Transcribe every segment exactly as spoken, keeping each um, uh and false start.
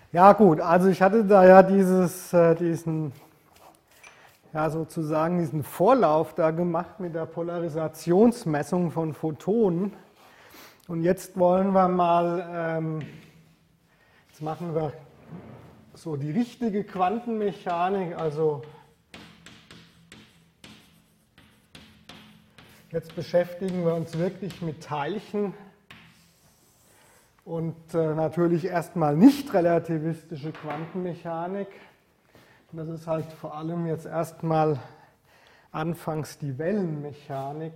Ja gut, also ich hatte da ja dieses, äh, diesen, ja sozusagen diesen Vorlauf da gemacht mit der Polarisationsmessung von Photonen. Und jetzt wollen wir mal, ähm, jetzt machen wir so die richtige Quantenmechanik, also jetzt beschäftigen wir uns wirklich mit Teilchen. Und äh, natürlich erstmal nicht relativistische Quantenmechanik. Und das ist halt vor allem jetzt erstmal anfangs die Wellenmechanik.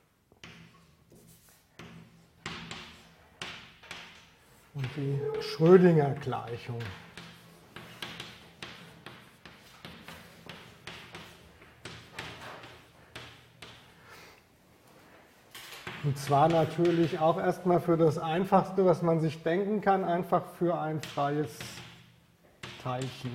Und die Schrödinger-Gleichung. Und zwar natürlich auch erstmal für das Einfachste, was man sich denken kann, einfach für ein freies Teilchen.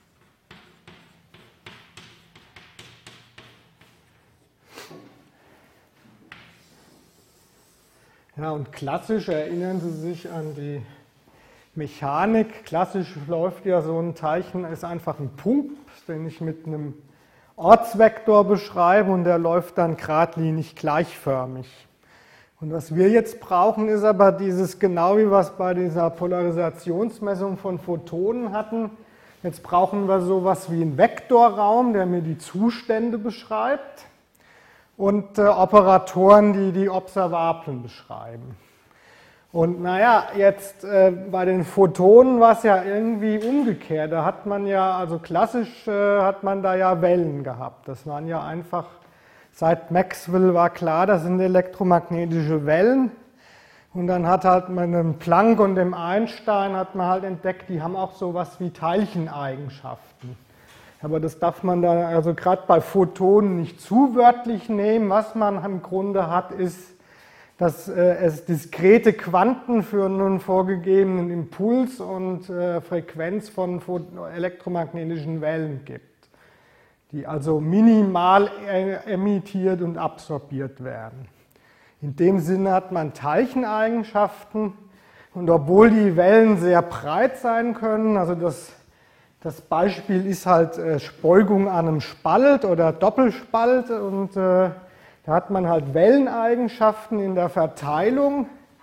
Ja, und klassisch erinnern Sie sich an die Mechanik. Klassisch läuft ja so ein Teilchen, ist einfach ein Punkt, den ich mit einem Ortsvektor beschreibe und der läuft dann geradlinig gleichförmig. Und was wir jetzt brauchen, ist aber dieses, genau wie wir es bei dieser Polarisationsmessung von Photonen hatten, jetzt brauchen wir sowas wie einen Vektorraum, der mir die Zustände beschreibt und äh, Operatoren, die die Observablen beschreiben. Und naja, jetzt äh, bei den Photonen war es ja irgendwie umgekehrt. Da hat man ja, also klassisch äh, hat man da ja Wellen gehabt. Das waren ja einfach, seit Maxwell war klar, das sind elektromagnetische Wellen. Und dann hat halt mit dem Planck und dem Einstein hat man halt entdeckt, die haben auch sowas wie Teilcheneigenschaften. Aber das darf man da also gerade bei Photonen nicht zu wörtlich nehmen. Was man im Grunde hat, ist, dass äh, es diskrete Quanten für einen vorgegebenen Impuls und äh, Frequenz von elektromagnetischen Wellen gibt, die also minimal emittiert und absorbiert werden. In dem Sinne hat man Teilcheneigenschaften und obwohl die Wellen sehr breit sein können, also das, das Beispiel ist halt äh, Beugung an einem Spalt oder Doppelspalt und äh, da hat man halt Welleneigenschaften in der Verteilung,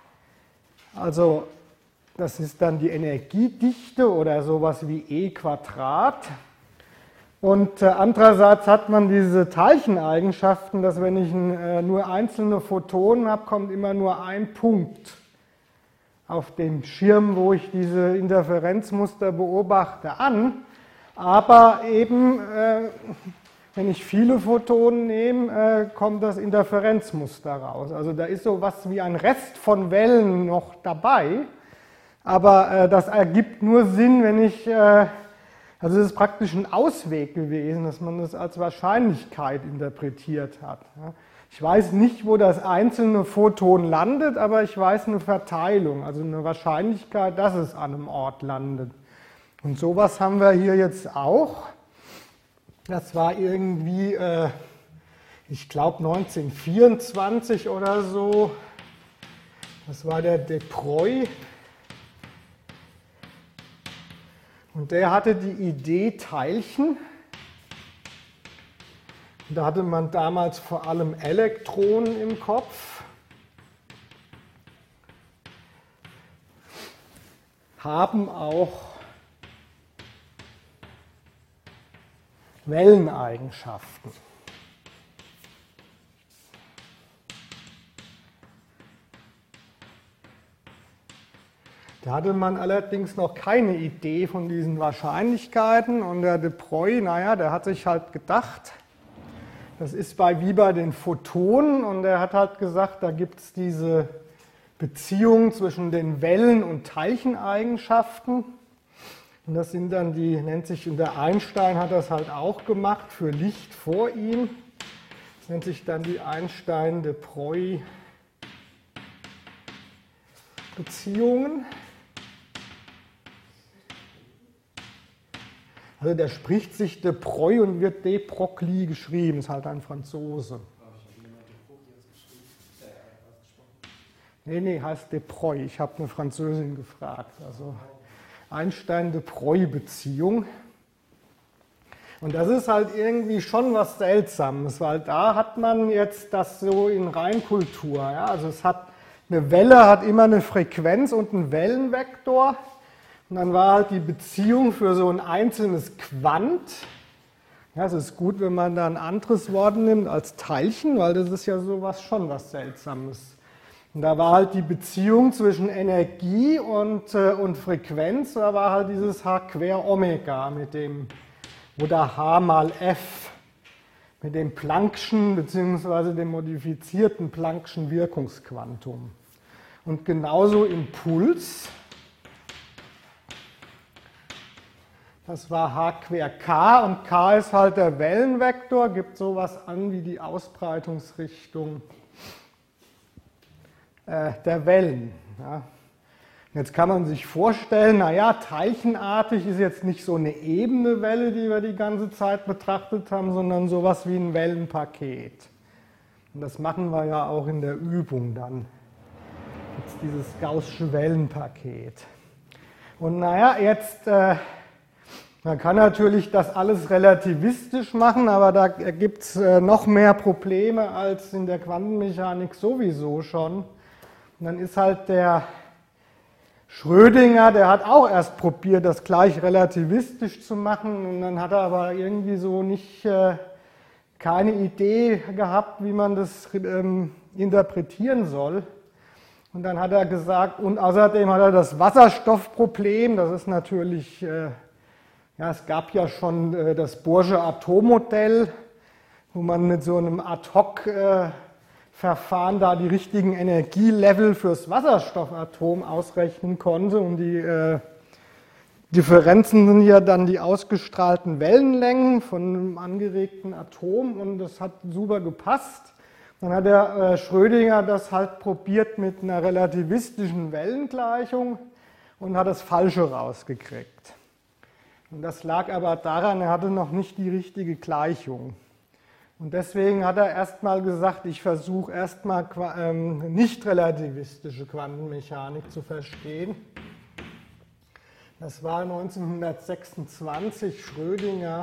also das ist dann die Energiedichte oder sowas wie E Quadrat. Und äh, andererseits hat man diese Teilcheneigenschaften, dass wenn ich äh, nur einzelne Photonen habe, kommt immer nur ein Punkt auf dem Schirm, wo ich diese Interferenzmuster beobachte, an. Aber eben, äh, wenn ich viele Photonen nehme, äh, kommt das Interferenzmuster raus. Also da ist so was wie ein Rest von Wellen noch dabei. Aber äh, das ergibt nur Sinn, wenn ich... Äh, Also es ist praktisch ein Ausweg gewesen, dass man das als Wahrscheinlichkeit interpretiert hat. Ich weiß nicht, wo das einzelne Photon landet, aber ich weiß eine Verteilung, also eine Wahrscheinlichkeit, dass es an einem Ort landet. Und sowas haben wir hier jetzt auch. Das war irgendwie, äh, ich glaube neunzehnhundertvierundzwanzig oder so. Das war der de Broglie. Und der hatte die Idee Teilchen. Da hatte man damals vor allem Elektronen im Kopf. Haben auch Welleneigenschaften. Da hatte man allerdings noch keine Idee von diesen Wahrscheinlichkeiten und der de Broglie, naja, der hat sich halt gedacht, das ist bei, wie bei den Photonen und er hat halt gesagt, da gibt es diese Beziehung zwischen den Wellen- und Teilcheneigenschaften und das sind dann die, nennt sich, und der Einstein hat das halt auch gemacht für Licht vor ihm, das nennt sich dann die Einstein-de Broglie-Beziehungen. Also der spricht sich de Broglie und wird de Broglie geschrieben, ist halt ein Franzose. Nee, nee, heißt de Broglie. Ich habe eine Französin gefragt. Also, Einstein-de-Broglie-Beziehung. Und das ist halt irgendwie schon was Seltsames, weil da hat man jetzt das so in Reinkultur. Ja? Also es hat, eine Welle hat immer eine Frequenz und einen Wellenvektor. Und dann war halt die Beziehung für so ein einzelnes Quant. Ja, es ist gut, wenn man da ein anderes Wort nimmt als Teilchen, weil das ist ja sowas schon was Seltsames. Und da war halt die Beziehung zwischen Energie und, äh, und Frequenz, da war halt dieses H quer Omega mit dem, oder H mal F, mit dem Planck'schen bzw. dem modifizierten Planck'schen Wirkungsquantum. Und genauso Impuls, das war H quer K und K ist halt der Wellenvektor, gibt sowas an wie die Ausbreitungsrichtung äh, der Wellen. Ja. Jetzt kann man sich vorstellen, naja, teilchenartig ist jetzt nicht so eine ebene Welle, die wir die ganze Zeit betrachtet haben, sondern sowas wie ein Wellenpaket. Und das machen wir ja auch in der Übung dann. Jetzt dieses gaußsche Wellenpaket. Und naja, jetzt, äh, man kann natürlich das alles relativistisch machen, aber da gibt es äh, noch mehr Probleme als in der Quantenmechanik sowieso schon. Und dann ist halt der Schrödinger, der hat auch erst probiert, das gleich relativistisch zu machen, und dann hat er aber irgendwie so nicht, äh, keine Idee gehabt, wie man das ähm, interpretieren soll. Und dann hat er gesagt, und außerdem hat er das Wasserstoffproblem, das ist natürlich, äh, ja, es gab ja schon äh, das Bohrsche Atommodell, wo man mit so einem Ad-hoc äh, Verfahren da die richtigen Energielevel fürs Wasserstoffatom ausrechnen konnte, und die äh, Differenzen sind ja dann die ausgestrahlten Wellenlängen von einem angeregten Atom, und das hat super gepasst. Dann hat der äh, Schrödinger das halt probiert mit einer relativistischen Wellengleichung und hat das Falsche rausgekriegt. Und das lag aber daran, er hatte noch nicht die richtige Gleichung. Und deswegen hat er erstmal gesagt, ich versuche erstmal ähm, nicht relativistische Quantenmechanik zu verstehen. Das war neunzehnhundertsechsundzwanzig, Schrödinger.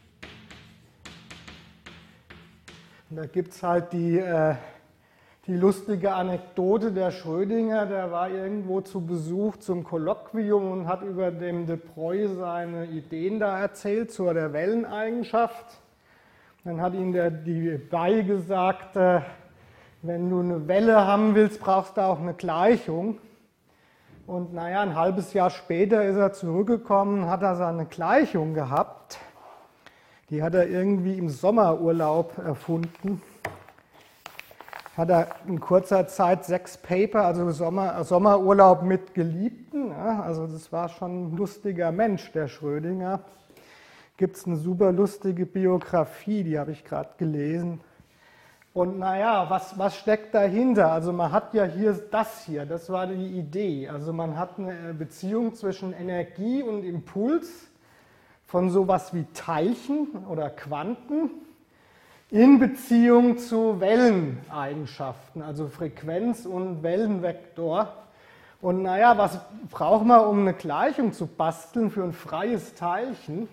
Und da gibt es halt die, äh, die lustige Anekdote, der Schrödinger, der war irgendwo zu Besuch zum Kolloquium und hat über dem de Broglie seine Ideen da erzählt zur der Welleneigenschaft. Dann hat ihm der Debye gesagt, äh, wenn du eine Welle haben willst, brauchst du auch eine Gleichung. Und naja, ein halbes Jahr später ist er zurückgekommen, hat er seine Gleichung gehabt. Die hat er irgendwie im Sommerurlaub erfunden. Hat er in kurzer Zeit sechs Paper, also Sommer, Sommerurlaub mit Geliebten. Ja, also das war schon ein lustiger Mensch, der Schrödinger. Gibt es eine super lustige Biografie, die habe ich gerade gelesen. Und naja, was, was steckt dahinter? Also man hat ja hier das hier, das war die Idee. Also man hat eine Beziehung zwischen Energie und Impuls von sowas wie Teilchen oder Quanten in Beziehung zu Welleneigenschaften, also Frequenz und Wellenvektor. Und naja, was braucht man, um eine Gleichung zu basteln für ein freies Teilchen?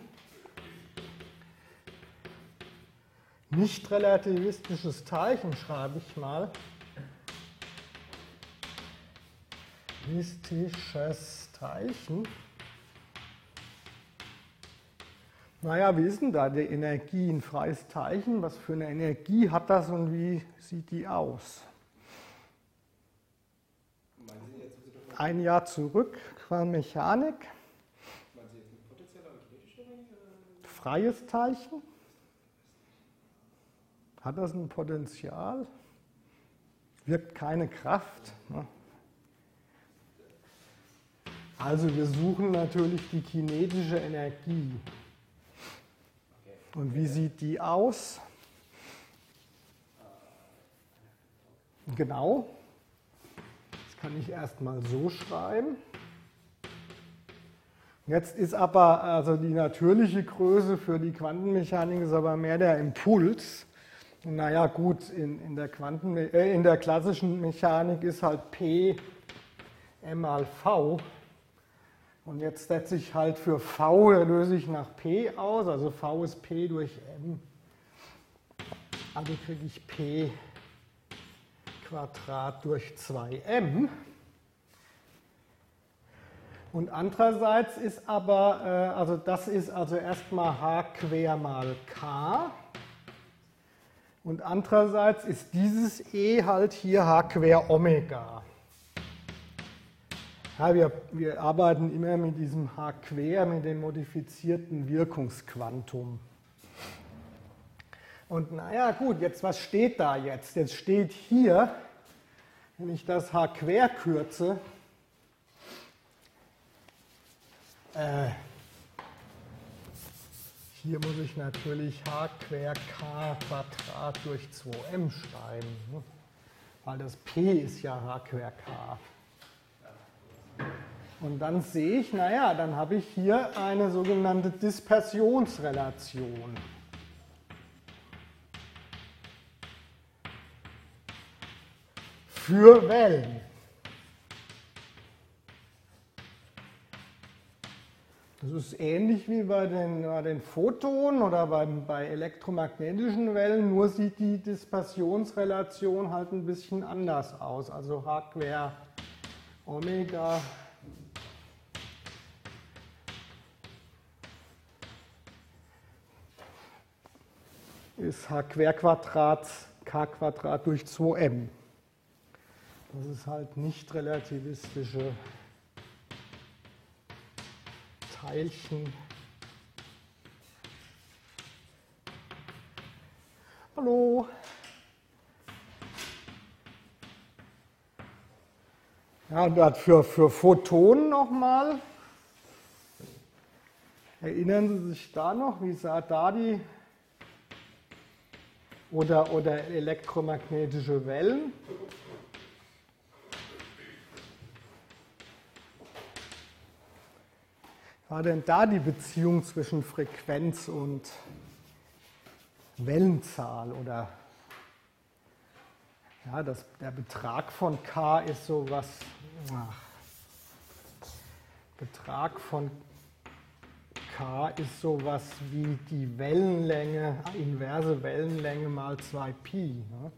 Nicht relativistisches Teilchen schreibe ich mal. Relativistisches Teilchen. Naja, wie ist denn da die Energie, ein freies Teilchen? Was für eine Energie hat das und wie sieht die aus? Ein Jahr zurück, Quantenmechanik. Freies Teilchen. Hat das ein Potential? Wirkt keine Kraft. Ne? Also wir suchen natürlich die kinetische Energie. Und wie sieht die aus? Genau. Das kann ich erstmal so schreiben. Jetzt ist aber, also die natürliche Größe für die Quantenmechanik ist aber mehr der Impuls. Naja gut, in, in, der Quanten, äh, in der klassischen Mechanik ist halt P m mal V. Und jetzt setze ich halt für V, löse ich nach P aus, also V ist P durch M. Also kriege ich P Quadrat durch zwei M. Und andererseits ist aber, äh, also das ist also erstmal H quer mal K. Und andererseits ist dieses E halt hier H quer Omega. Ja, wir, wir arbeiten immer mit diesem H quer, mit dem modifizierten Wirkungsquantum. Und naja, gut, jetzt was steht da jetzt? Jetzt steht hier, wenn ich das H quer kürze, äh, hier muss ich natürlich H quer K Quadrat durch zwei M schreiben, ne? Weil das P ist ja H quer K. Und dann sehe ich, naja, dann habe ich hier eine sogenannte Dispersionsrelation. Für Wellen. Das ist ähnlich wie bei den, bei den Photonen oder beim, bei elektromagnetischen Wellen, nur sieht die Dispersionsrelation halt ein bisschen anders aus. Also H quer Omega ist H quer Quadrat K Quadrat durch zwei M. Das ist halt nicht relativistische Teilchen. Hallo. Ja, und das für, für Photonen nochmal. Erinnern Sie sich da noch, wie sah da die oder, oder elektromagnetische Wellen? War denn da die Beziehung zwischen Frequenz und Wellenzahl? Oder ja, das, der Betrag von K ist sowas. Ach, Betrag von K ist sowas wie die Wellenlänge, inverse Wellenlänge mal zwei Pi. Ne?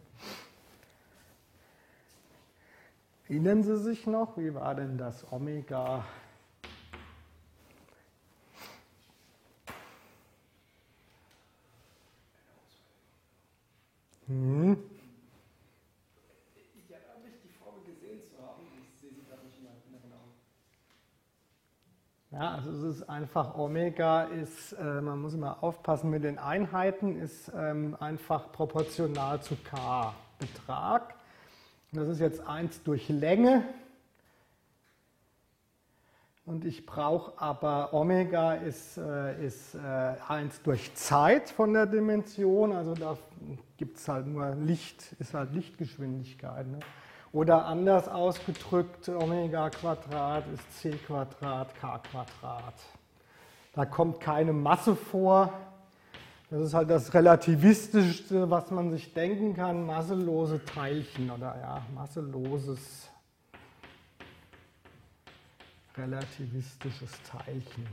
Erinnern Sie sich noch, wie war denn das Omega? Hm. Ich erinnere mich, die Formel gesehen zu haben. Ich sehe sie gerade nicht mehr genau. Ja, also es ist einfach, Omega ist, äh, man muss immer aufpassen mit den Einheiten, ist ähm, einfach proportional zu K Betrag. Und das ist jetzt eins durch Länge. Und ich brauche aber, Omega ist, äh, ist äh, eins durch Zeit von der Dimension, also da gibt es halt nur Licht, ist halt Lichtgeschwindigkeit. Ne? Oder anders ausgedrückt, Omega Quadrat ist c Quadrat K Quadrat. Da kommt keine Masse vor. Das ist halt das Relativistischste, was man sich denken kann, masselose Teilchen oder ja, masseloses relativistisches Teilchen.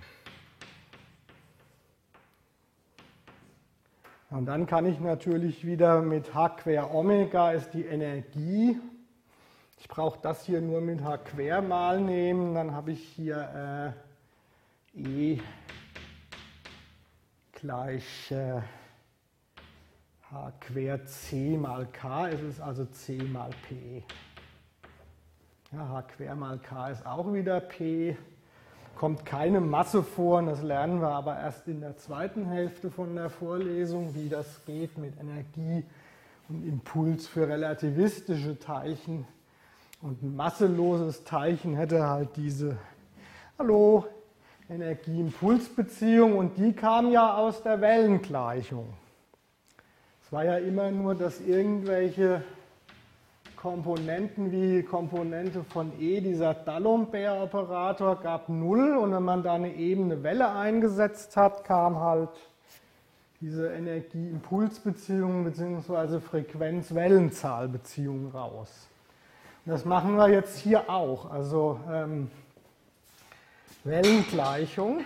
Und dann kann ich natürlich wieder mit H quer Omega ist die Energie. Ich brauche das hier nur mit H quer mal nehmen, dann habe ich hier äh, E gleich äh, H quer C mal K, es ist also C mal P. Ja, H quer mal K ist auch wieder P, kommt keine Masse vor, und das lernen wir aber erst in der zweiten Hälfte von der Vorlesung, wie das geht mit Energie und Impuls für relativistische Teilchen. Und ein masseloses Teilchen hätte halt diese, hallo, Energie-Impuls-Beziehung, und die kam ja aus der Wellengleichung. Es war ja immer nur, dass irgendwelche Komponenten wie Komponente von E, dieser D'Alembert-Operator, gab null, und wenn man da eine ebene Welle eingesetzt hat, kam halt diese Energie-Impuls-Beziehung bzw. Frequenz-Wellenzahl-Beziehung raus. Und das machen wir jetzt hier auch. Also ähm, Wellengleichung.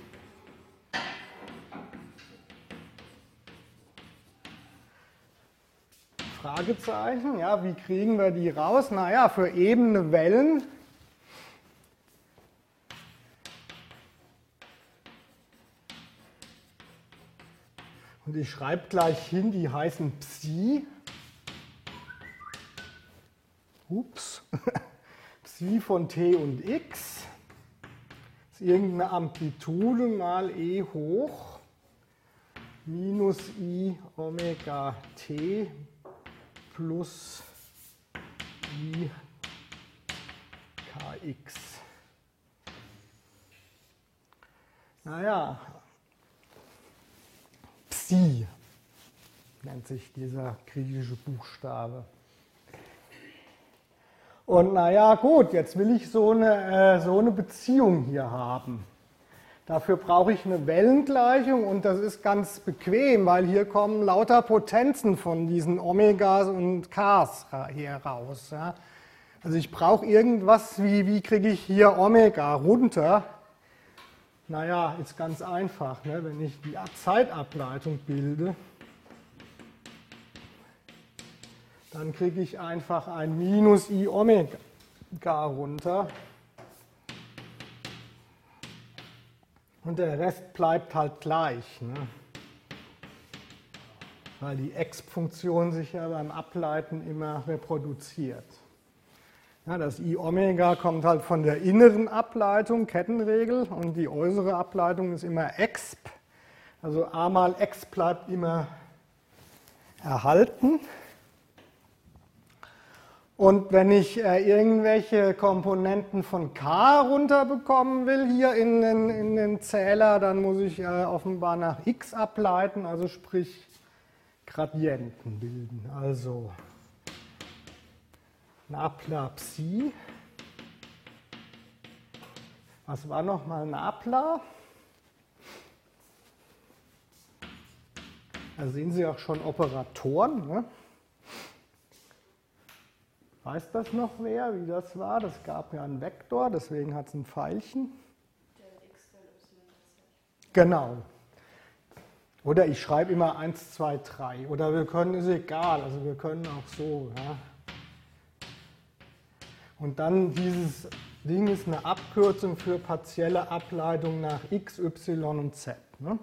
Fragezeichen, ja, wie kriegen wir die raus? Naja, für ebene Wellen und ich schreibe gleich hin, die heißen Psi. Ups. Psi von t und x ist irgendeine Amplitude mal e hoch minus i Omega t plus i kx. Naja, Psi nennt sich dieser griechische Buchstabe. Und naja, gut, jetzt will ich so eine, äh, so eine Beziehung hier haben. Dafür brauche ich eine Wellengleichung und das ist ganz bequem, weil hier kommen lauter Potenzen von diesen Omegas und Ks hier raus. Ja. Also ich brauche irgendwas, wie, wie kriege ich hier Omega runter? Naja, ist ganz einfach, ne? Wenn ich die Zeitableitung bilde, dann kriege ich einfach ein Minus i Omega runter. Und der Rest bleibt halt gleich, ne? Weil die Exp-Funktion sich ja beim Ableiten immer reproduziert. Ja, das i Omega kommt halt von der inneren Ableitung, Kettenregel, und die äußere Ableitung ist immer Exp. Also a mal x bleibt immer erhalten. Und wenn ich äh, irgendwelche Komponenten von k runterbekommen will hier in den, in den Zähler, dann muss ich äh, offenbar nach x ableiten, also sprich Gradienten bilden. Also Nabla Psi. Was war nochmal Nabla? Da sehen Sie auch schon Operatoren, ne? Weiß das noch wer, wie das war? Das gab ja einen Vektor, deswegen hat es ein Pfeilchen. Genau. Oder ich schreibe immer eins, zwei, drei. Oder wir können, ist egal, also wir können auch so. Ja. Und dann dieses Ding ist eine Abkürzung für partielle Ableitung nach x, y und z. Ne?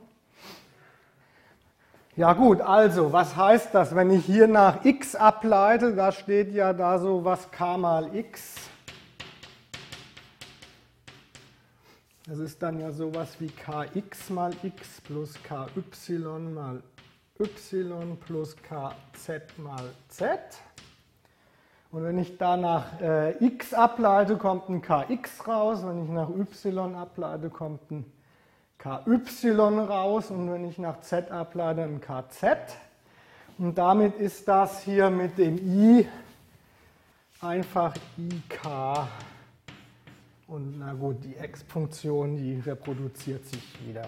Ja gut, also was heißt das, wenn ich hier nach x ableite, da steht ja da so was k mal x. Das ist dann ja sowas wie kx mal x plus ky mal y plus kz mal z. Und wenn ich da nach äh, x ableite, kommt ein kx raus. Wenn ich nach y ableite, kommt ein ky raus. Und wenn ich nach z ableite, ein kz. Und damit ist das hier mit dem i einfach ik. Und na gut, die Exp-Funktion, die reproduziert sich wieder.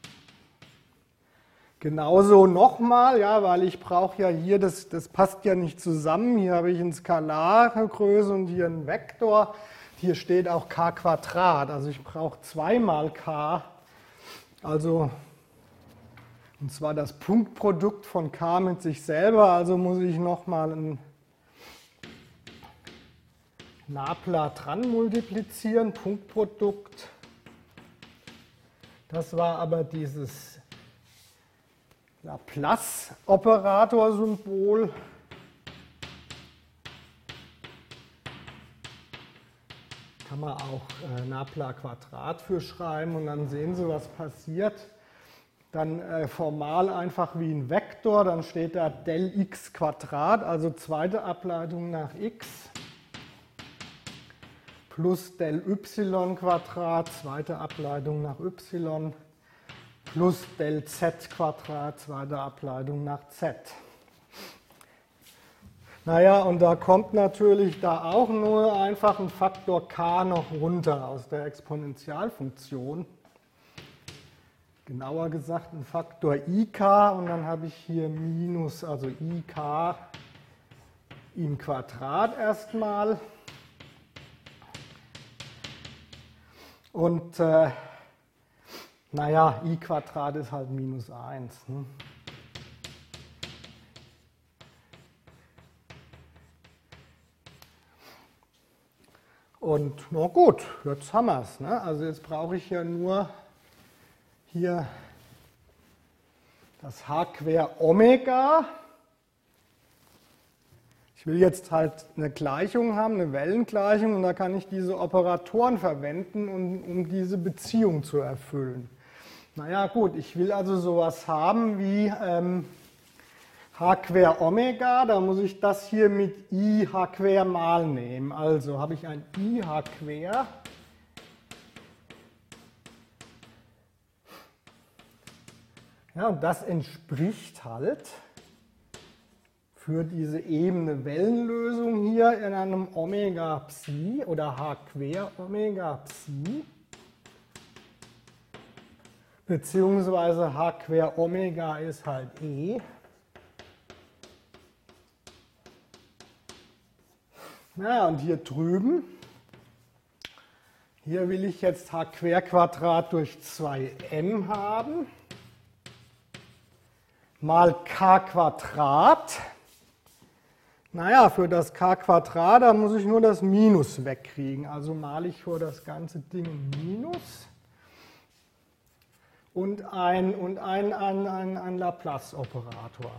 Genauso nochmal, ja, weil ich brauche ja hier, das, das passt ja nicht zusammen. Hier habe ich eine Skalargröße und hier einen Vektor. Hier steht auch k Quadrat, also ich brauche zweimal k. Also, und zwar das Punktprodukt von k mit sich selber, also muss ich nochmal ein Nabla dran multiplizieren, Punktprodukt. Das war aber dieses Laplace-Operator-Symbol. Kann man auch äh, Nabla Quadrat für schreiben und dann sehen Sie, was passiert. Dann äh, formal einfach wie ein Vektor, dann steht da del x Quadrat, also zweite Ableitung nach x, plus del y Quadrat, zweite Ableitung nach y, plus del z Quadrat, zweite Ableitung nach z. Naja, und da kommt natürlich da auch nur einfach ein Faktor k noch runter aus der Exponentialfunktion. Genauer gesagt ein Faktor ik und dann habe ich hier minus, also ik im Quadrat erstmal. Und äh, naja, I Quadrat ist halt minus eins. Ne? Und na gut, jetzt haben wir es. Ne? Also jetzt brauche ich ja nur hier das H quer Omega. Ich will jetzt halt eine Gleichung haben, eine Wellengleichung, und da kann ich diese Operatoren verwenden, um, um diese Beziehung zu erfüllen. Naja gut, ich will also sowas haben wie ähm, H quer Omega, da muss ich das hier mit I H quer mal nehmen. Also habe ich ein I H quer. Ja, und das entspricht halt für diese ebene Wellenlösung hier in einem Omega Psi oder H quer Omega Psi, beziehungsweise H quer Omega ist halt E. Naja, und hier drüben, hier will ich jetzt H quer Quadrat durch zwei m haben, mal K Quadrat. Naja, für das K Quadrat, da muss ich nur das Minus wegkriegen. Also male ich für das ganze Ding ein Minus und ein, und ein, ein, ein, ein Laplace-Operator.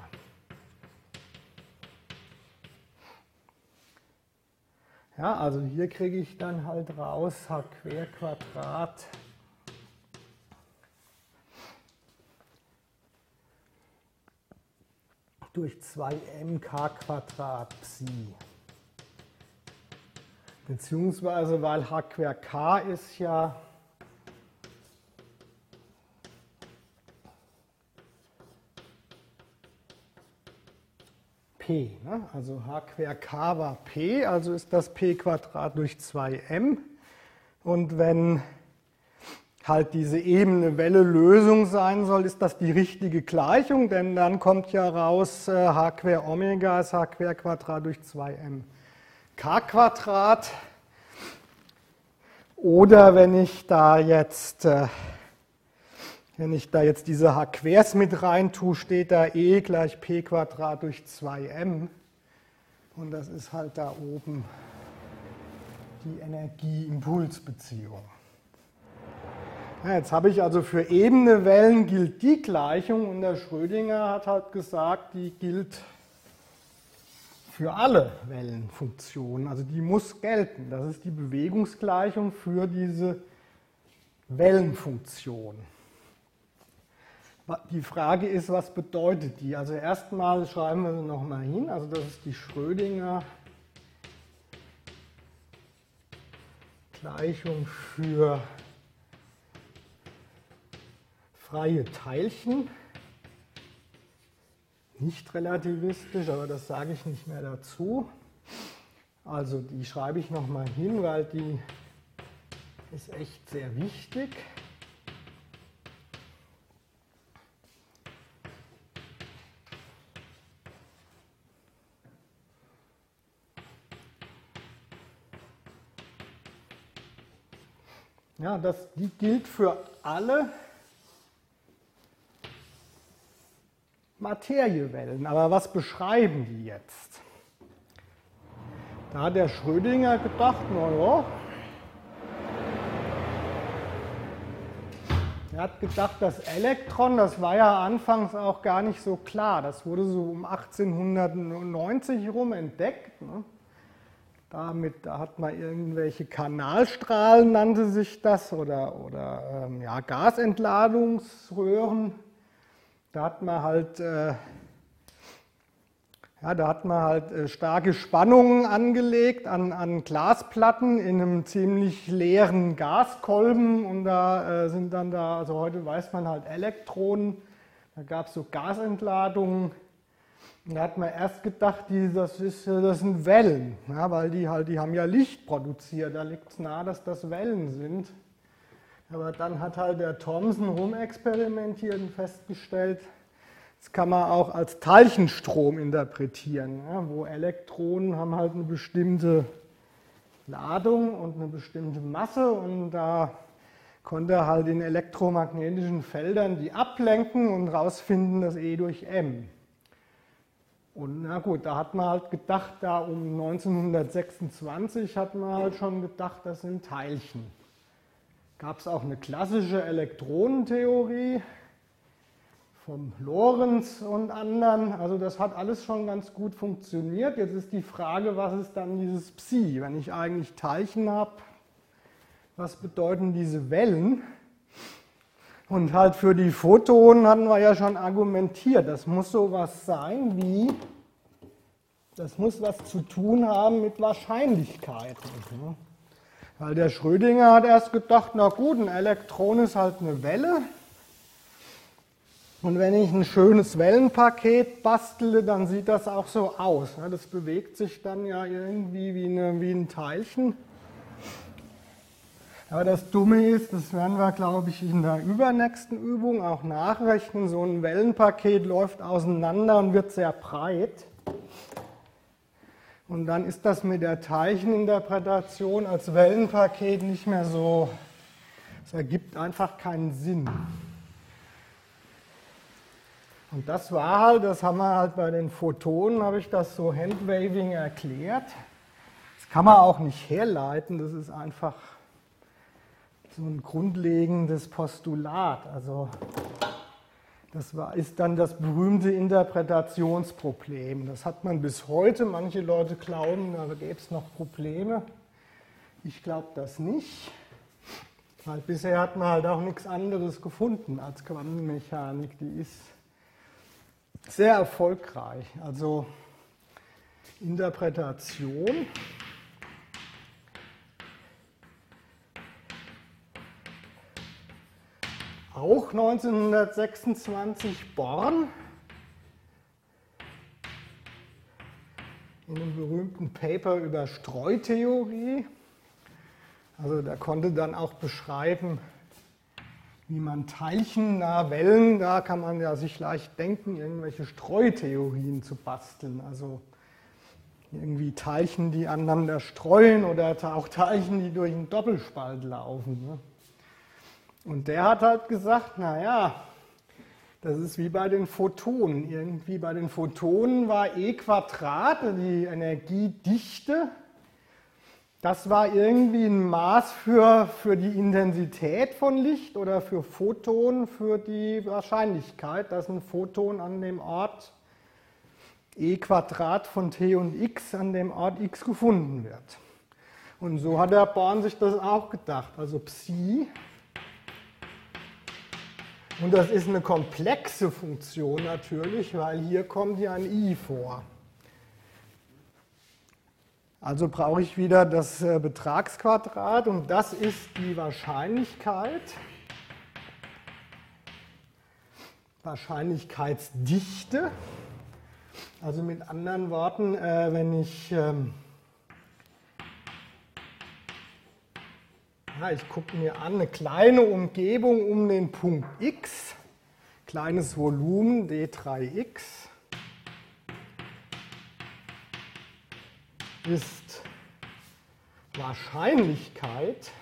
Ja, also hier kriege ich dann halt raus H quer Quadrat durch zwei m K Quadrat Psi. Beziehungsweise, weil H quer K ist ja P. Ne? Also H quer K war P, also ist das P Quadrat durch zwei m. Und wenn halt diese ebene Welle Lösung sein soll, ist das die richtige Gleichung, denn dann kommt ja raus, äh, H quer Omega ist H quer Quadrat durch zwei m K Quadrat. Oder wenn ich da jetzt, äh, wenn ich da jetzt diese H quers mit rein tue, steht da E gleich P Quadrat durch zwei m. Und das ist halt da oben die Energie-Impuls-Beziehung. Ja, jetzt habe ich also für ebene Wellen gilt die Gleichung, und der Schrödinger hat halt gesagt, die gilt für alle Wellenfunktionen. Also die muss gelten. Das ist die Bewegungsgleichung für diese Wellenfunktion. Die Frage ist, was bedeutet die? Also erstmal schreiben wir sie nochmal hin. Also das ist die Schrödinger Gleichung für freie Teilchen, nicht relativistisch, aber das sage ich nicht mehr dazu. Also die schreibe ich nochmal hin, weil die ist echt sehr wichtig. Ja, das, die gilt für alle Materiewellen. Aber was beschreiben die jetzt? Da hat der Schrödinger gedacht, naja, er hat gedacht, das Elektron, das war ja anfangs auch gar nicht so klar. Das wurde so um achtzehnhundertneunzig rum entdeckt. Ne? Damit, da hat man irgendwelche Kanalstrahlen, nannte sich das, oder, oder ähm, ja, Gasentladungsröhren. Da hat man halt, äh, ja, da hat man halt äh, starke Spannungen angelegt an, an Glasplatten in einem ziemlich leeren Gaskolben, und da äh, sind dann da, also heute weiß man halt Elektronen, da gab es so Gasentladungen. Und da hat man erst gedacht, die, das, ist, das sind Wellen, ja, weil die halt, die haben ja Licht produziert, da liegt es nahe, dass das Wellen sind. Aber dann hat halt der Thomson rumexperimentiert und festgestellt, das kann man auch als Teilchenstrom interpretieren, ja, wo Elektronen haben halt eine bestimmte Ladung und eine bestimmte Masse, und da konnte halt in elektromagnetischen Feldern die ablenken und rausfinden, das E durch M. Und na gut, da hat man halt gedacht, da um neunzehnhundertsechsundzwanzig hat man halt schon gedacht, das sind Teilchen. Gab es auch eine klassische Elektronentheorie vom Lorenz und anderen. Also das hat alles schon ganz gut funktioniert. Jetzt ist die Frage, was ist dann dieses Psi? Wenn ich eigentlich Teilchen habe, was bedeuten diese Wellen? Und halt für die Photonen hatten wir ja schon argumentiert, das muss sowas sein wie, das muss was zu tun haben mit Wahrscheinlichkeiten. Weil der Schrödinger hat erst gedacht, na gut, ein Elektron ist halt eine Welle. Und wenn ich ein schönes Wellenpaket bastele, dann sieht das auch so aus. Das bewegt sich dann ja irgendwie wie, eine, wie ein Teilchen. Aber das Dumme ist, das werden wir, glaube ich, in der übernächsten Übung auch nachrechnen. So ein Wellenpaket läuft auseinander und wird sehr breit. Und dann ist das mit der Teilcheninterpretation als Wellenpaket nicht mehr so, es ergibt einfach keinen Sinn. Und das war halt, das haben wir halt bei den Photonen, habe ich das so Handwaving erklärt. Das kann man auch nicht herleiten, das ist einfach so ein grundlegendes Postulat. Also das war, ist dann das berühmte Interpretationsproblem. Das hat man bis heute. Manche Leute glauben, da gäbe es noch Probleme. Ich glaube das nicht. Weil bisher hat man halt auch nichts anderes gefunden als Quantenmechanik. Die ist sehr erfolgreich. Also Interpretation. Auch neunzehnhundertsechsundzwanzig Born in dem berühmten Paper über Streutheorie. Also da konnte dann auch beschreiben, wie man Teilchen, na Wellen, da kann man ja sich leicht denken, irgendwelche Streutheorien zu basteln. Also irgendwie Teilchen, die aneinander streuen oder auch Teilchen, die durch einen Doppelspalt laufen. Ne? Und der hat halt gesagt, naja, das ist wie bei den Photonen. Irgendwie bei den Photonen war E Quadrat, die Energiedichte, das war irgendwie ein Maß für, für die Intensität von Licht oder für Photonen, für die Wahrscheinlichkeit, dass ein Photon an dem Ort E Quadrat von t und x an dem Ort x gefunden wird. Und so hat der Born sich das auch gedacht. Also Psi. Und das ist eine komplexe Funktion natürlich, weil hier kommt ja ein I vor. Also brauche ich wieder das Betragsquadrat und das ist die Wahrscheinlichkeit, Wahrscheinlichkeitsdichte. Also mit anderen Worten, wenn ich, ähm, ja, ich gucke mir an, eine kleine Umgebung um den Punkt x, kleines Volumen d drei x, ist Wahrscheinlichkeit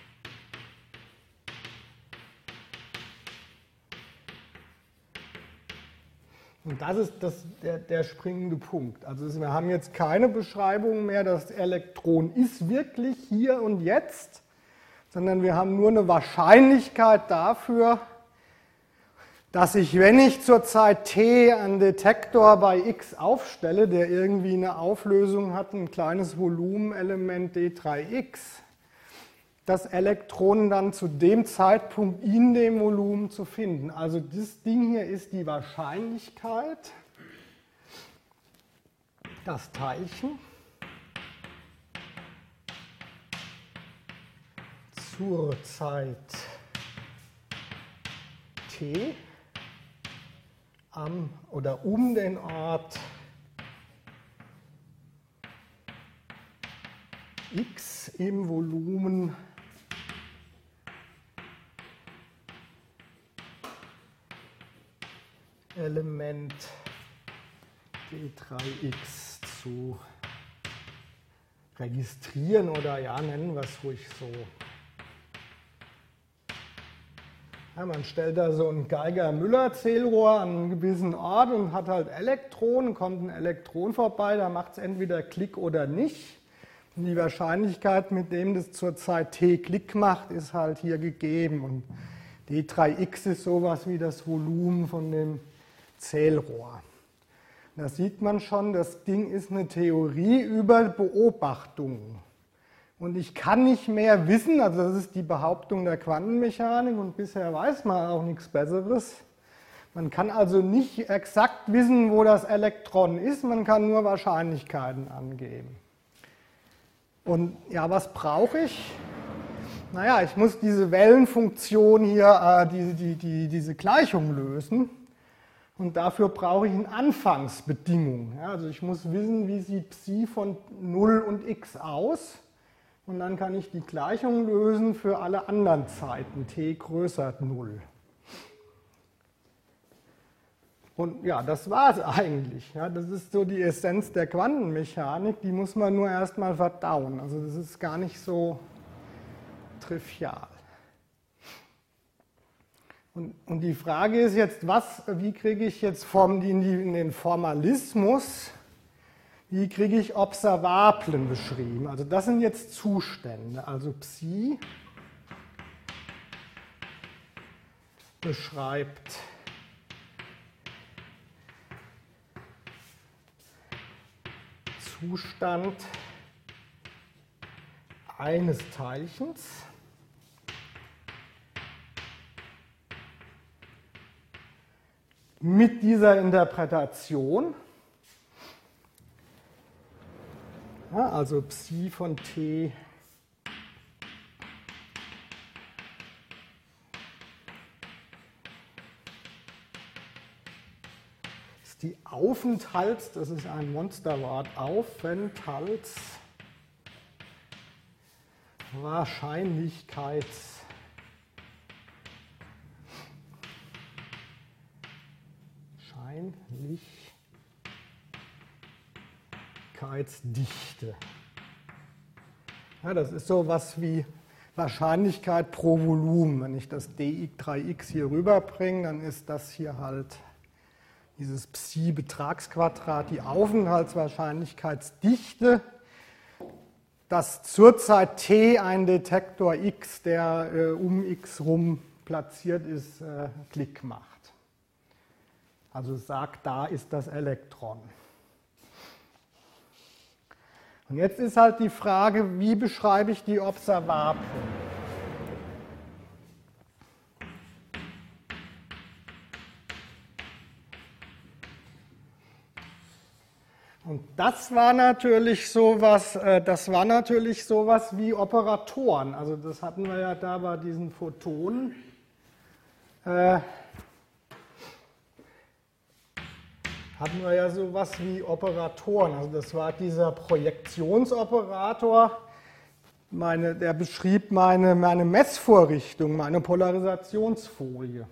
und das ist das, der, der springende Punkt. Also wir haben jetzt keine Beschreibung mehr, das Elektron ist wirklich hier und jetzt, sondern wir haben nur eine Wahrscheinlichkeit dafür, dass ich, wenn ich zurzeit t einen Detektor bei x aufstelle, der irgendwie eine Auflösung hat, ein kleines Volumenelement d drei x, das Elektron dann zu dem Zeitpunkt in dem Volumen zu finden. Also das Ding hier ist die Wahrscheinlichkeit, das Teilchen zur Zeit t am oder um den Ort x im Volumen Element d drei x zu registrieren oder ja, nennen wir es ruhig so. Ja, man stellt da so ein Geiger-Müller-Zählrohr an einen gewissen Ort und hat halt Elektronen, kommt ein Elektron vorbei, da macht es entweder Klick oder nicht. Und die Wahrscheinlichkeit, mit dem das zur Zeit t Klick macht, ist halt hier gegeben. Und d drei x ist sowas wie das Volumen von dem Zählrohr. Da sieht man schon, das Ding ist eine Theorie über Beobachtungen. Und ich kann nicht mehr wissen, also das ist die Behauptung der Quantenmechanik und bisher weiß man auch nichts Besseres. Man kann also nicht exakt wissen, wo das Elektron ist, man kann nur Wahrscheinlichkeiten angeben. Und ja, was brauche ich? Naja, ich muss diese Wellenfunktion hier, äh, die, die, die, diese Gleichung lösen. Und dafür brauche ich eine Anfangsbedingung. Ja, also ich muss wissen, wie sieht Psi von null und x aus. Und dann kann ich die Gleichung lösen für alle anderen Zeiten, t größer null. Und ja, das war es eigentlich. Ja, das ist so die Essenz der Quantenmechanik, die muss man nur erstmal verdauen. Also das ist gar nicht so trivial. Und, und die Frage ist jetzt, was, wie kriege ich jetzt vom, in, die, in den Formalismus, wie kriege ich Observablen beschrieben? Also das sind jetzt Zustände. Also Psi beschreibt Zustand eines Teilchens mit dieser Interpretation. Ja, also Psi von t ist die Aufenthalts, das ist ein Monsterwort, Aufenthaltswahrscheinlichkeits Wahrscheinlichkeitsdichte. Ja, das ist so was wie Wahrscheinlichkeit pro Volumen. Wenn ich das d drei x hier rüberbringe, dann ist das hier halt dieses Psi-Betragsquadrat, die Aufenthaltswahrscheinlichkeitsdichte, dass zurzeit t ein Detektor x, der äh, um x rum platziert ist, äh, Klick macht. Also sagt, da ist das Elektron. Und jetzt ist halt die Frage, wie beschreibe ich die Observablen? Und das war natürlich sowas, das war natürlich sowas wie Operatoren. Also das hatten wir ja da bei diesen Photonen. Äh, hatten wir ja sowas wie Operatoren. Also das war dieser Projektionsoperator, meine, der beschrieb meine, meine Messvorrichtung, meine Polarisationsfolie.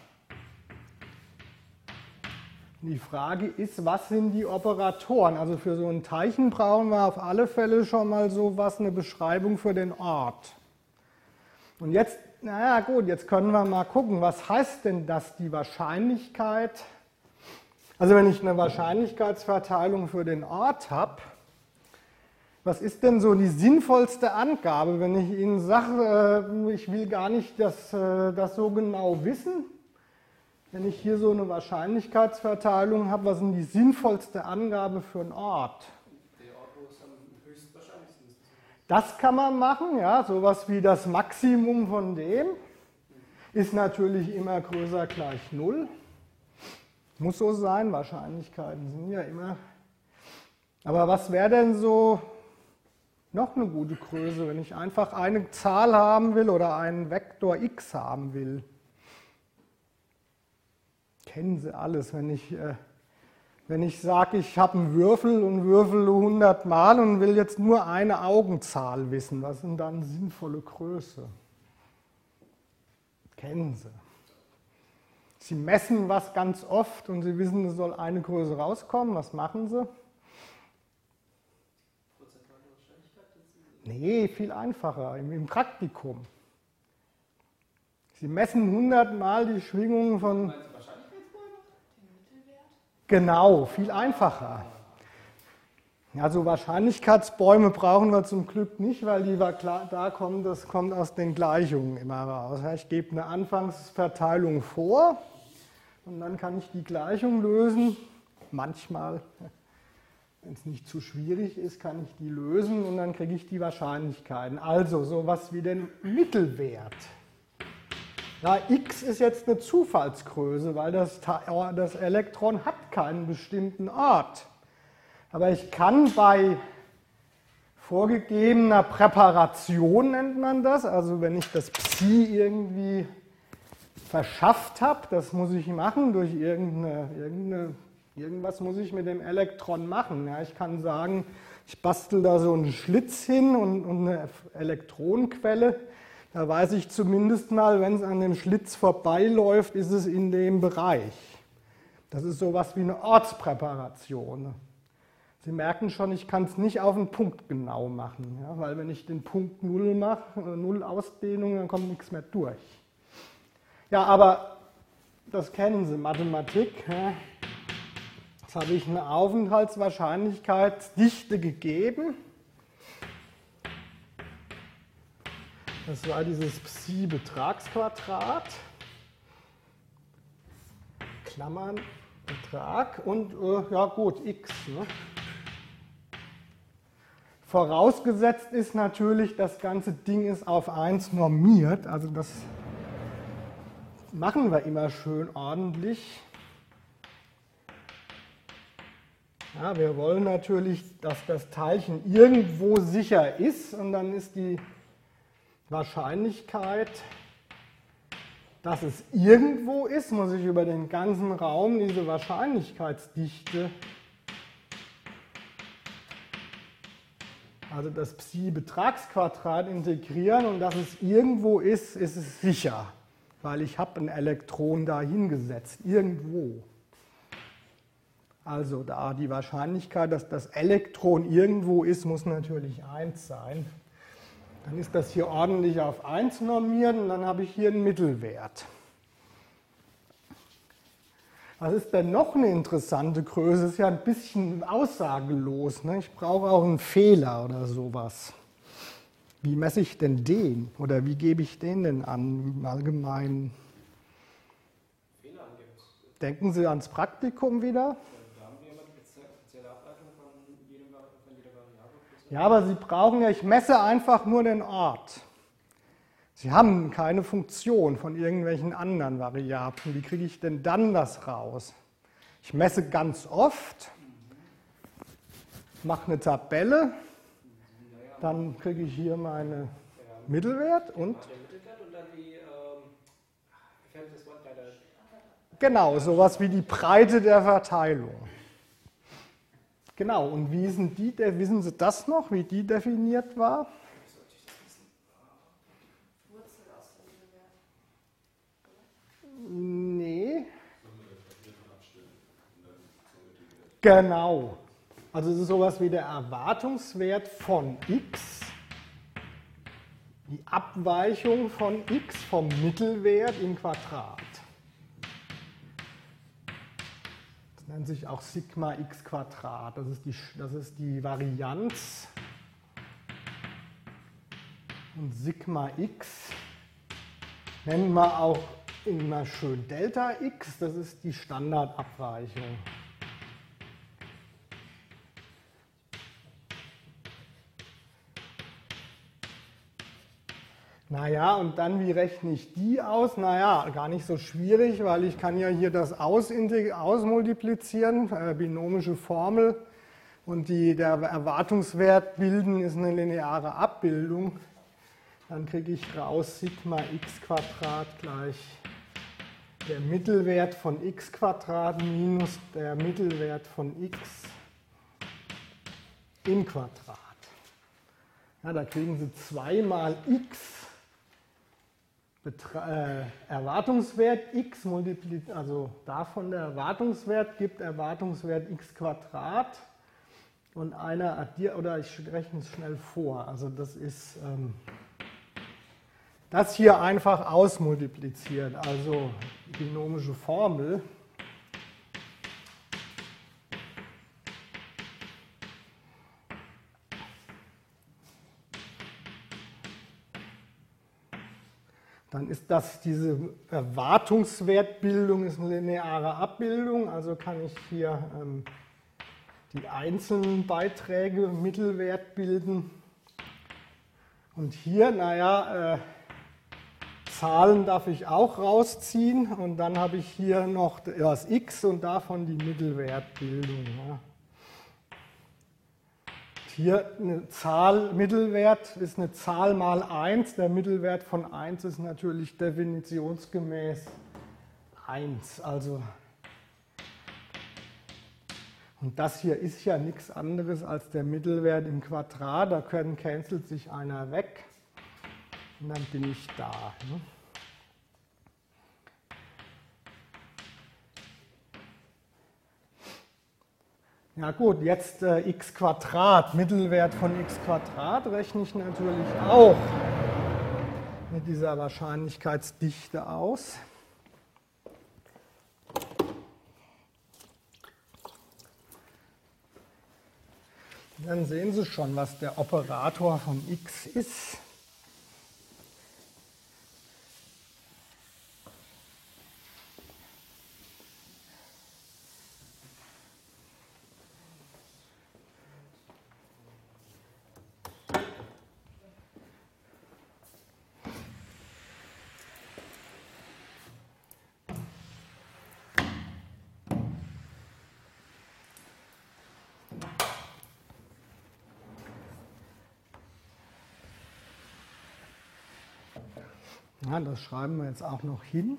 Die Frage ist, was sind die Operatoren? Also für so ein Teilchen brauchen wir auf alle Fälle schon mal sowas, eine Beschreibung für den Ort. Und jetzt, naja gut, jetzt können wir mal gucken, was heißt denn das, die Wahrscheinlichkeit? Also wenn ich eine Wahrscheinlichkeitsverteilung für den Ort habe, was ist denn so die sinnvollste Angabe, wenn ich Ihnen sage, ich will gar nicht das, das so genau wissen? Wenn ich hier so eine Wahrscheinlichkeitsverteilung habe, was ist denn die sinnvollste Angabe für einen Ort? Der Ort, wo es am höchstwahrscheinlichsten ist. Das kann man machen, ja, sowas wie das Maximum von dem ist natürlich immer größer gleich null. Muss so sein, Wahrscheinlichkeiten sind ja immer. Aber was wäre denn so noch eine gute Größe, wenn ich einfach eine Zahl haben will oder einen Vektor x haben will? Kennen Sie alles, wenn ich, äh, wenn ich sage, ich habe einen Würfel und würfel hundert Mal und will jetzt nur eine Augenzahl wissen. Was ist denn dann eine sinnvolle Größe? Kennen Sie. Sie messen was ganz oft und Sie wissen, es soll eine Größe rauskommen. Was machen Sie? Prozentuale Wahrscheinlichkeit dazu? Nee, viel einfacher, im, im Praktikum. Sie messen hundert Mal die Schwingungen von... Meinst du Wahrscheinlichkeitsbäume? Den Mittelwert? Genau, viel einfacher. Also Wahrscheinlichkeitsbäume brauchen wir zum Glück nicht, weil die war klar, da kommen, das kommt aus den Gleichungen immer raus. Ich gebe eine Anfangsverteilung vor und dann kann ich die Gleichung lösen. Manchmal, wenn es nicht zu schwierig ist, kann ich die lösen und dann kriege ich die Wahrscheinlichkeiten. Also sowas wie den Mittelwert. Ja, x ist jetzt eine Zufallsgröße, weil das, das Elektron hat keinen bestimmten Ort. Aber ich kann bei vorgegebener Präparation, nennt man das, also wenn ich das Psi irgendwie verschafft habe, das muss ich machen durch irgendeine, irgendeine, irgendwas muss ich mit dem Elektron machen. Ja, ich kann sagen, ich bastel da so einen Schlitz hin und, und eine Elektronenquelle. Da weiß ich zumindest mal, wenn es an dem Schlitz vorbeiläuft, ist es in dem Bereich. Das ist sowas wie eine Ortspräparation. Sie merken schon, ich kann es nicht auf den Punkt genau machen, ja, weil wenn ich den Punkt null mache, null Ausdehnung, dann kommt nichts mehr durch. Ja, aber das kennen Sie, Mathematik. Ja. Jetzt habe ich eine Aufenthaltswahrscheinlichkeitsdichte gegeben. Das war dieses Psi-Betragsquadrat. Klammern, Betrag und äh, ja gut, x. Ne? Vorausgesetzt ist natürlich, das ganze Ding ist auf eins normiert, also das machen wir immer schön ordentlich. Ja, wir wollen natürlich, dass das Teilchen irgendwo sicher ist und dann ist die Wahrscheinlichkeit, dass es irgendwo ist, muss ich über den ganzen Raum diese Wahrscheinlichkeitsdichte, also das Psi-Betragsquadrat integrieren und dass es irgendwo ist, ist es sicher, weil ich habe ein Elektron da hingesetzt, irgendwo. Also da die Wahrscheinlichkeit, dass das Elektron irgendwo ist, muss natürlich eins sein. Dann ist das hier ordentlich auf eins normiert und dann habe ich hier einen Mittelwert. Was ist denn noch eine interessante Größe? Das ist ja ein bisschen aussagelos. Ne? Ich brauche auch einen Fehler oder sowas. Wie messe ich denn den? Oder wie gebe ich den denn an im Allgemeinen? Fehler angeben. Denken Sie ans Praktikum wieder? Da haben wir immer die spezielle Ableitung von, jedem, von jeder Variable. Ja, aber Sie brauchen ja, ich messe einfach nur den Ort. Sie haben keine Funktion von irgendwelchen anderen Variablen. Wie kriege ich denn dann das raus? Ich messe ganz oft, mache eine Tabelle, dann kriege ich hier meine Mittelwert und... Der Mittelwert und dann die, ähm, mir fällt das Wort leider. Genau, sowas wie die Breite der Verteilung. Genau, und wie sind die, wissen Sie das noch, wie die definiert war? Nee. Genau. Also es ist sowas wie der Erwartungswert von x, die Abweichung von x vom Mittelwert im Quadrat. Das nennt sich auch Sigma x Quadrat. Das ist die, das ist die Varianz. Und Sigma x nennen wir auch immer schön Delta x, das ist die Standardabweichung. Naja, und dann wie rechne ich die aus? Naja, gar nicht so schwierig, weil ich kann ja hier das ausmultiplizieren, äh, binomische Formel, und die, der Erwartungswert bilden ist eine lineare Abbildung. Dann kriege ich raus Sigma x Quadrat gleich der Mittelwert von x Quadrat minus der Mittelwert von x im Quadrat. Ja, da kriegen Sie zwei mal x Betra äh, Erwartungswert x multipliziert, also davon der Erwartungswert gibt Erwartungswert x Quadrat und einer addiert, oder ich rechne es schnell vor, also das ist ähm, das hier einfach ausmultipliziert, also binomische Formel. Dann ist das diese Erwartungswertbildung, ist eine lineare Abbildung, also kann ich hier ähm, die einzelnen Beiträge Mittelwert bilden. Und hier, naja, äh, Zahlen darf ich auch rausziehen und dann habe ich hier noch das x und davon die Mittelwertbildung. Ja. Hier eine Zahl, Mittelwert ist eine Zahl mal eins. Der Mittelwert von eins ist natürlich definitionsgemäß eins. Also, und das hier ist ja nichts anderes als der Mittelwert im Quadrat. Da können, cancelt sich einer weg und dann bin ich da. Ne? Ja gut, jetzt äh, x Quadrat, Mittelwert von x Quadrat rechne ich natürlich auch mit dieser Wahrscheinlichkeitsdichte aus. Dann sehen Sie schon, was der Operator von x ist. Ja, das schreiben wir jetzt auch noch hin.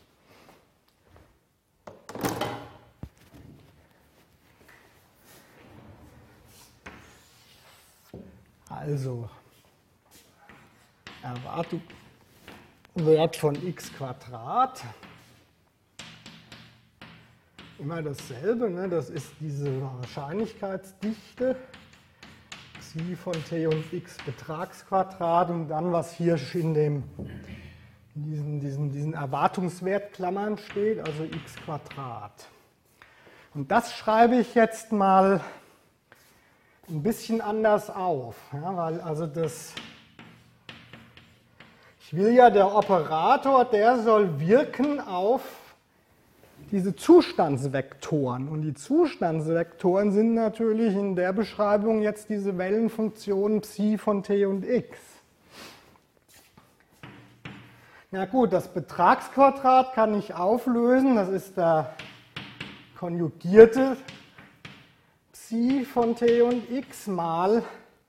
Also, Erwartung Wert von x Quadrat. Immer dasselbe, ne? Das ist diese Wahrscheinlichkeitsdichte. Psi von t und x Betragsquadrat und dann, was hier in dem in diesen, diesen, diesen Erwartungswertklammern steht, also x Quadrat. Und das schreibe ich jetzt mal ein bisschen anders auf, ja, weil also das, ich will ja, der Operator, der soll wirken auf diese Zustandsvektoren. Und die Zustandsvektoren sind natürlich in der Beschreibung jetzt diese Wellenfunktionen Psi von t und x. Na gut, das Betragsquadrat kann ich auflösen. Das ist der konjugierte Psi von t und x mal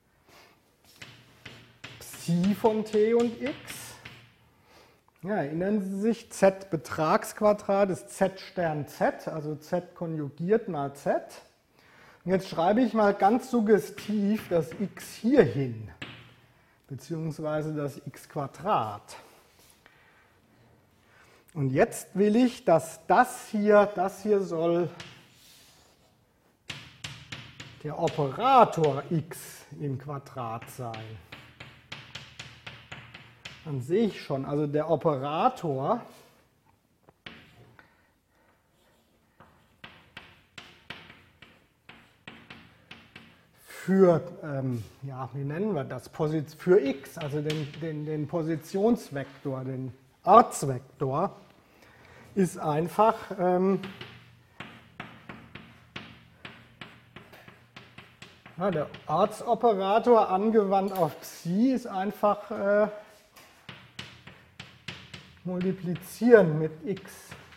Psi von t und x. Ja, erinnern Sie sich, z Betragsquadrat ist z Stern z, also z konjugiert mal z. Und jetzt schreibe ich mal ganz suggestiv das x hier hin, beziehungsweise das x Quadrat. Und jetzt will ich, dass das hier, das hier soll der Operator x im Quadrat sein. Dann sehe ich schon, also der Operator für, ähm, ja, wie nennen wir das, für x, also den, den, den Positionsvektor, den Ortsvektor, ist einfach ähm, ja, der Ortsoperator angewandt auf Psi ist einfach äh, multiplizieren mit x.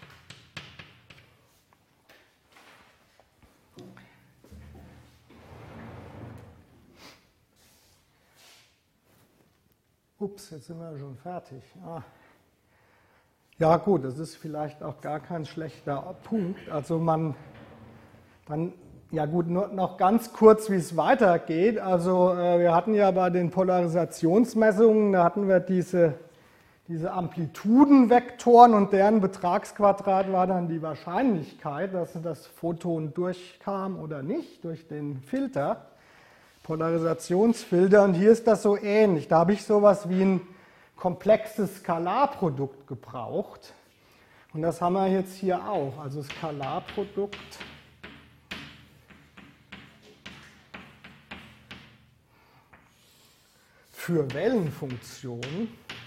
Ups, jetzt sind wir schon fertig. Ah. Ja gut, das ist vielleicht auch gar kein schlechter Punkt. Also man, dann, ja gut, nur noch ganz kurz, wie es weitergeht. Also äh, wir hatten ja bei den Polarisationsmessungen, da hatten wir diese, diese Amplitudenvektoren und deren Betragsquadrat war dann die Wahrscheinlichkeit, dass das Photon durchkam oder nicht durch den Filter, Polarisationsfilter. Und hier ist das so ähnlich. Da habe ich sowas wie ein komplexes Skalarprodukt gebraucht. Und das haben wir jetzt hier auch, also Skalarprodukt für Wellenfunktionen.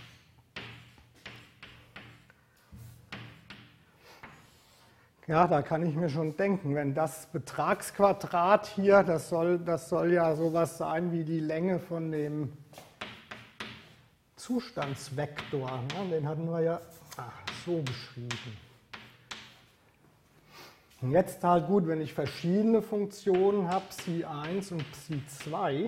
Ja, da kann ich mir schon denken, wenn das Betragsquadrat hier, das soll, das soll ja sowas sein wie die Länge von dem Zustandsvektor. Ja, den hatten wir ja ach, so beschrieben. Und jetzt halt gut, wenn ich verschiedene Funktionen habe, Psi eins und Psi zwei,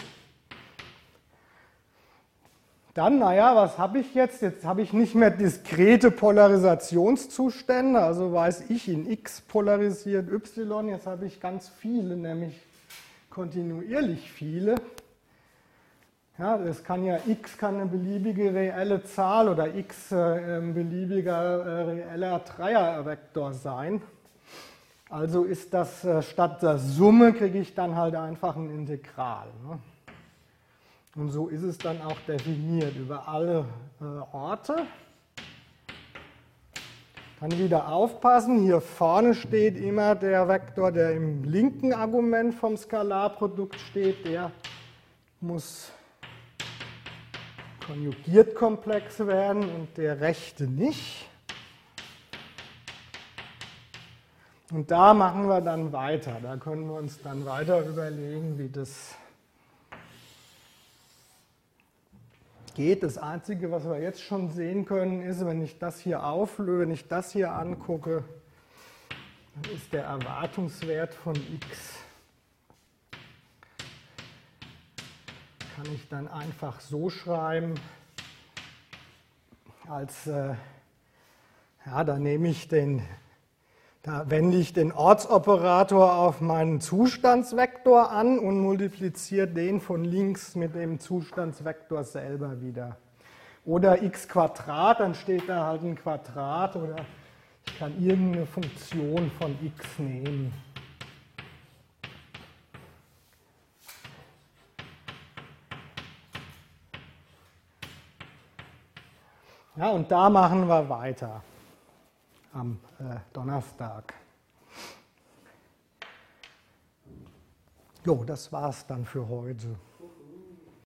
dann, naja, was habe ich jetzt? Jetzt habe ich nicht mehr diskrete Polarisationszustände, also weiß ich, in x polarisiert y, jetzt habe ich ganz viele, nämlich kontinuierlich viele. Ja, das kann ja x kann eine beliebige reelle Zahl oder x äh, ein beliebiger äh, reeller Dreiervektor sein. Also ist das äh, statt der Summe kriege ich dann halt einfach ein Integral. Ne? Und so ist es dann auch definiert über alle äh, Orte. Dann wieder aufpassen, hier vorne steht immer der Vektor, der im linken Argument vom Skalarprodukt steht, der muss konjugiert komplex werden und der rechte nicht. Und da machen wir dann weiter. Da können wir uns dann weiter überlegen, wie das geht. Das Einzige, was wir jetzt schon sehen können, ist, wenn ich das hier auflöse, wenn ich das hier angucke, dann ist der Erwartungswert von x, kann ich dann einfach so schreiben, als, äh, ja, da nehme ich den, da wende ich den Ortsoperator auf meinen Zustandsvektor an und multipliziere den von links mit dem Zustandsvektor selber wieder. Oder x Quadrat, dann steht da halt ein Quadrat oder ich kann irgendeine Funktion von x nehmen. Ja, und da machen wir weiter am äh, Donnerstag. Jo, das war's dann für heute.